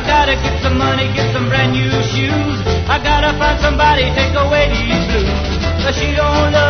gotta get some money, get some brand new shoes. I gotta find somebody, take away these blues. But she don't love